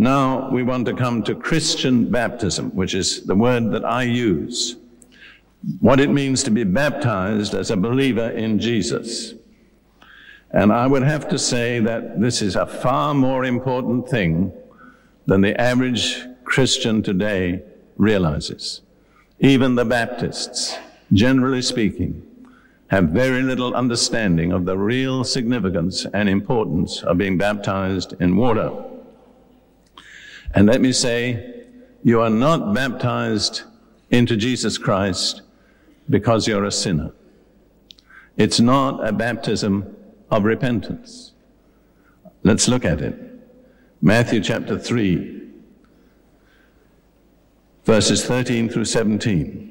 Now we want to come to Christian baptism, which is the word that I use. What it means to be baptized as a believer in Jesus. And I would have to say that this is a far more important thing than the average Christian today realizes. Even the Baptists, generally speaking, have very little understanding of the real significance and importance of being baptized in water. And let me say, you are not baptized into Jesus Christ because you're a sinner. It's not a baptism of repentance. Let's look at it. Matthew chapter 3, verses 13 through 17.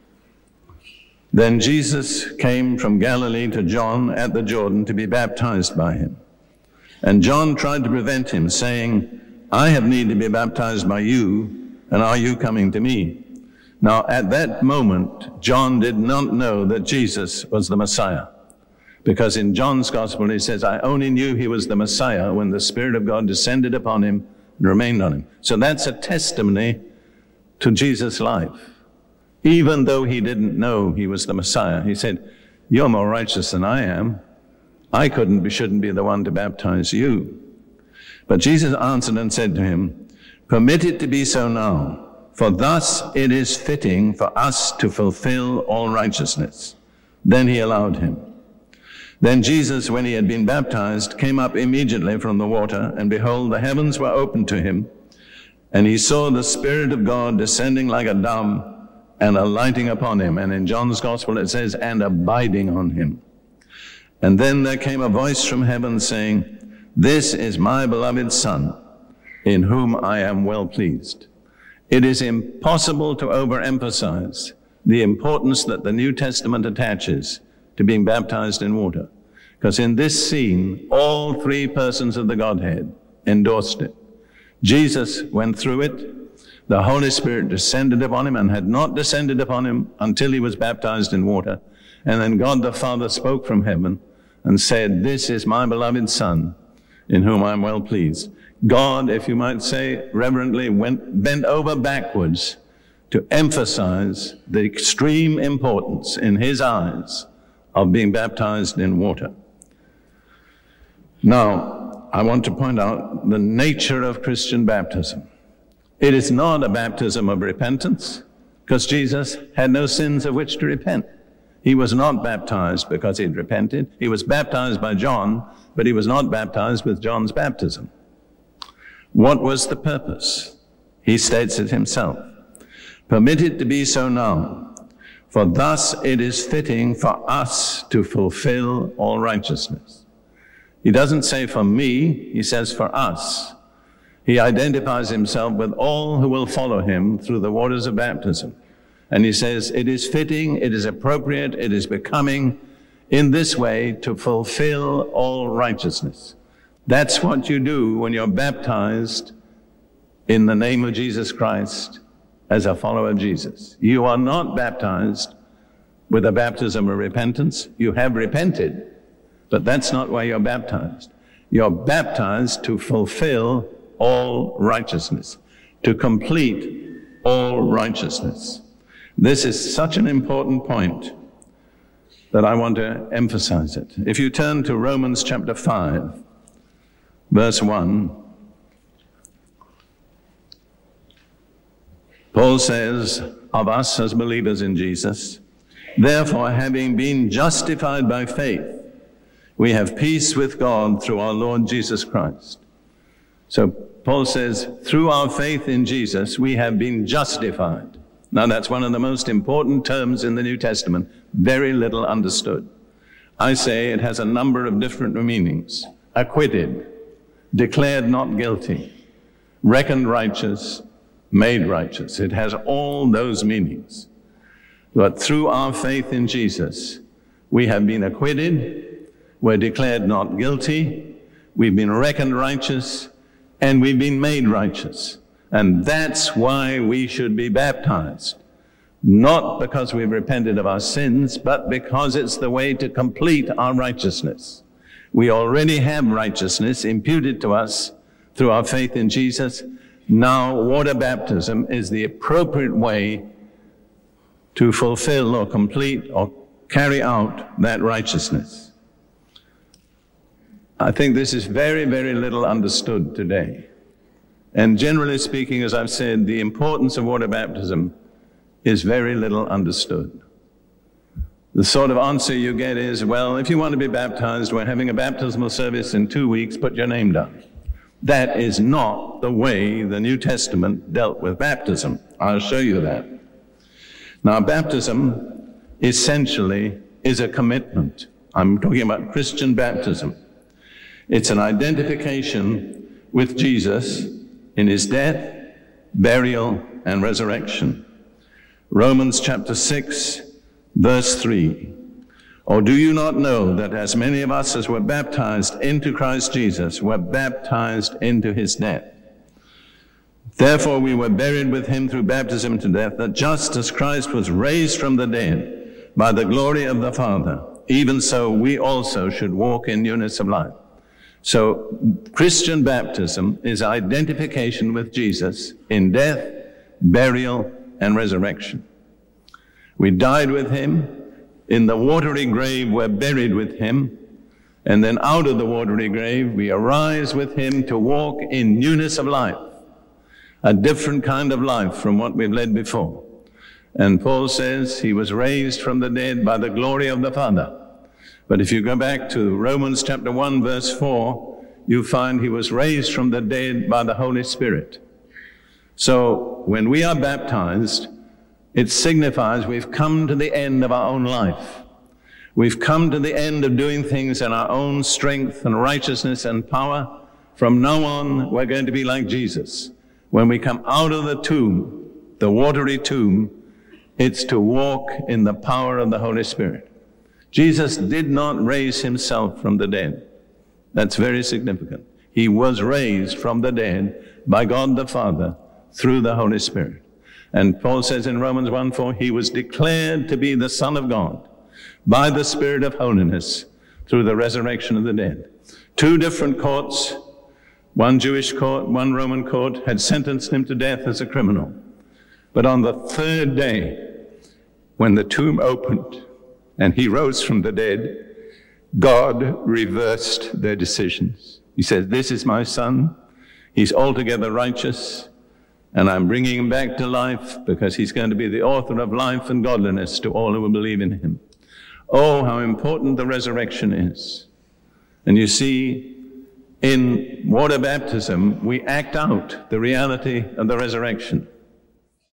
Then Jesus came from Galilee to John at the Jordan to be baptized by him. And John tried to prevent him, saying, I have need to be baptized by you, and are you coming to me? Now, at that moment, John did not know that Jesus was the Messiah, because in John's Gospel, he says, I only knew he was the Messiah when the Spirit of God descended upon him and remained on him. So that's a testimony to Jesus' life. Even though he didn't know he was the Messiah, he said, you're more righteous than I am. I shouldn't be the one to baptize you. But Jesus answered and said to him, permit it to be so now, for thus it is fitting for us to fulfill all righteousness. Then he allowed him. Then Jesus, when he had been baptized, came up immediately from the water, and behold, the heavens were opened to him, and he saw the Spirit of God descending like a dove and alighting upon him. And in John's Gospel it says, and abiding on him. And then there came a voice from heaven saying, this is my beloved Son, in whom I am well pleased. It is impossible to overemphasize the importance that the New Testament attaches to being baptized in water. Because in this scene, all three persons of the Godhead endorsed it. Jesus went through it. The Holy Spirit descended upon him and had not descended upon him until he was baptized in water. And then God the Father spoke from heaven and said, this is my beloved Son, in whom I am well pleased. God, if you might say reverently, bent over backwards to emphasize the extreme importance in his eyes of being baptized in water. Now, I want to point out the nature of Christian baptism. It is not a baptism of repentance, because Jesus had no sins of which to repent. He was not baptized because he'd repented. He was baptized by John, but he was not baptized with John's baptism. What was the purpose? He states it himself. Permit it to be so now, for thus it is fitting for us to fulfill all righteousness. He doesn't say for me, he says for us. He identifies himself with all who will follow him through the waters of baptism. And he says, it is fitting, it is appropriate, it is becoming in this way to fulfill all righteousness. That's what you do when you're baptized in the name of Jesus Christ as a follower of Jesus. You are not baptized with a baptism of repentance. You have repented, but that's not why you're baptized. You're baptized to fulfill all righteousness, to complete all righteousness. This is such an important point that I want to emphasize it. If you turn to Romans chapter 5, verse 1, Paul says of us as believers in Jesus, therefore, having been justified by faith, we have peace with God through our Lord Jesus Christ. So Paul says, through our faith in Jesus, we have been justified. Now, that's one of the most important terms in the New Testament, very little understood. I say it has a number of different meanings. Acquitted, declared not guilty, reckoned righteous, made righteous. It has all those meanings. But through our faith in Jesus, we have been acquitted, we're declared not guilty, we've been reckoned righteous, and we've been made righteous. And that's why we should be baptized. Not because we've repented of our sins, but because it's the way to complete our righteousness. We already have righteousness imputed to us through our faith in Jesus, now water baptism is the appropriate way to fulfill or complete or carry out that righteousness. I think this is very, very little understood today. And generally speaking, as I've said, the importance of water baptism is very little understood. The sort of answer you get is, well, if you want to be baptized, we're having a baptismal service in 2 weeks, put your name down. That is not the way the New Testament dealt with baptism. I'll show you that. Now, baptism essentially is a commitment. I'm talking about Christian baptism. It's an identification with Jesus in his death, burial, and resurrection. Romans chapter 6, verse 3. Or do you not know that as many of us as were baptized into Christ Jesus were baptized into his death? Therefore we were buried with him through baptism into death, that just as Christ was raised from the dead by the glory of the Father, even so we also should walk in newness of life. So Christian baptism is identification with Jesus in death, burial, and resurrection. We died with him. In the watery grave, we're buried with him. And then out of the watery grave, we arise with him to walk in newness of life, a different kind of life from what we've led before. And Paul says he was raised from the dead by the glory of the Father. But if you go back to Romans chapter 1, verse 4, you find he was raised from the dead by the Holy Spirit. So when we are baptized, it signifies we've come to the end of our own life. We've come to the end of doing things in our own strength and righteousness and power. From now on, we're going to be like Jesus. When we come out of the tomb, the watery tomb, it's to walk in the power of the Holy Spirit. Jesus did not raise himself from the dead. That's very significant. He was raised from the dead by God the Father through the Holy Spirit. And Paul says in Romans 1:4, he was declared to be the Son of God by the Spirit of holiness through the resurrection of the dead. 2 different courts, one Jewish court, one Roman court, had sentenced him to death as a criminal. But on the 3rd day, when the tomb opened and he rose from the dead, God reversed their decisions. He said, this is my son. He's altogether righteous. And I'm bringing him back to life because he's going to be the author of life and godliness to all who will believe in him. Oh, how important the resurrection is. And you see, in water baptism, we act out the reality of the resurrection.